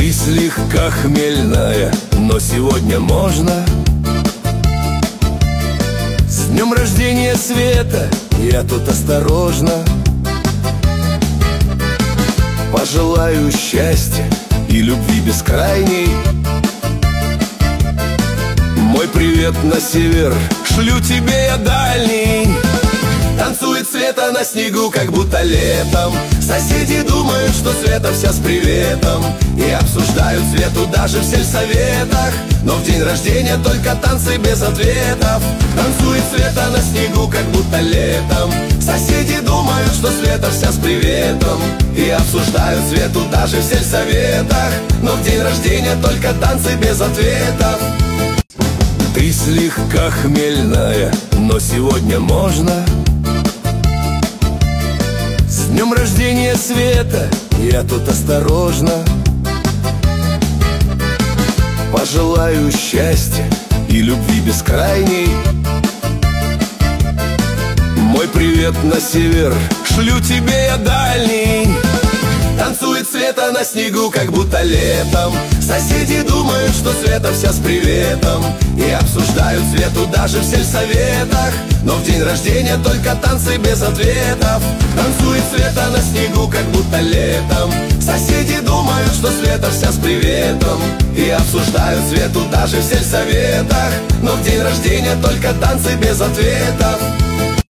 Ты слегка хмельная, но сегодня можно. С днем рождения, Света, я тут осторожно. Пожелаю счастья и любви бескрайней. Мой привет на север шлю тебе я дальний. Танцует Света на снегу, как будто летом. Соседи думают, что Света вся с приветом, и обсуждают Свету даже в сельсоветах. Но в день рождения только танцы без ответов. Танцует Света на снегу, как будто летом. Соседи думают, что Света вся с приветом, и обсуждают Свету даже в сельсоветах. Но в день рождения только танцы без ответов. Ты слегка хмельная, но сегодня можно. С днем рождения, Света, я тут осторожно. Пожелаю счастья и любви бескрайней. Мой привет на север шлю тебе я дальний. Танцует Света на снегу, как будто летом. Соседи думают, что Света вся с приветом, и обсуждают Свету даже в сельсоветах. Но в день рождения только танцы без ответов. Танцует Света на снегу, как будто летом. Соседи думают, что Света вся с приветом, и обсуждают Свету даже в сельсоветах. Но в день рождения только танцы без ответов.